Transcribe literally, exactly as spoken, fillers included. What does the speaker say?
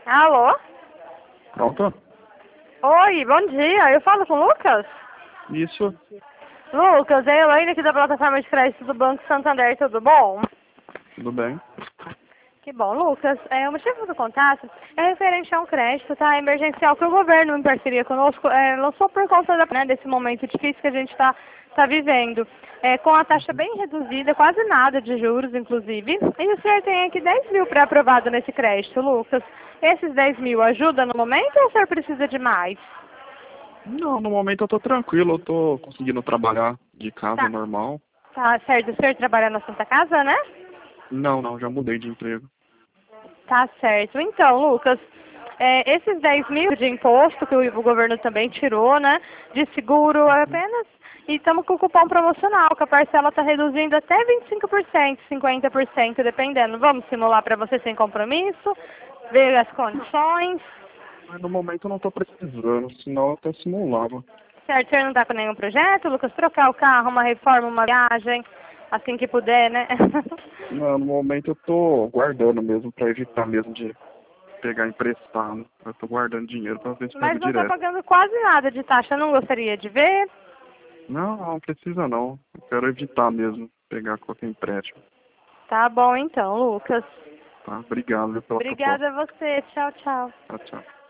Alô? Pronto? Oi, bom dia. Eu falo com o Lucas? Isso. Lucas, é a Elaine aqui da plataforma de crédito do Banco Santander, tudo bom? Tudo bem? Que bom, Lucas. É, o motivo do contato é referente a um crédito, tá? Emergencial que o governo, em parceria conosco, é, lançou por conta da, né, desse momento difícil que a gente está tá vivendo. É, com a taxa bem reduzida, quase nada de juros, inclusive. E o senhor tem aqui dez mil pré-aprovado nesse crédito, Lucas. Esses dez mil ajudam no momento ou o senhor precisa de mais? Não, no momento eu tô tranquilo, eu tô conseguindo trabalhar de casa Tá, normal. tá certo. O senhor trabalha na Santa Casa, né? Não, não, já mudei de emprego. Tá certo. Então, Lucas, é, esses dez mil de imposto que o, o governo também tirou, né? De seguro é apenas. E estamos com o cupom promocional, que a parcela está reduzindo até vinte e cinco por cento, cinquenta por cento, dependendo. Vamos simular para você sem compromisso, ver as condições. Mas no momento eu não tô precisando, senão eu até simulava. Certo, o senhor não está com nenhum projeto, Lucas? Trocar o carro, uma reforma, uma viagem, assim que puder, né? Não, no momento eu tô guardando mesmo, pra evitar mesmo de pegar emprestado. Eu tô guardando dinheiro pra ver se pego Mas não está direto. pagando quase nada de taxa, não gostaria de ver? Não, não precisa não. Eu quero evitar mesmo pegar qualquer empréstimo. Tá bom então, Lucas. Tá? Obrigado viu, pela proposta. Obrigada a você. Tchau, tchau. Tchau, tchau.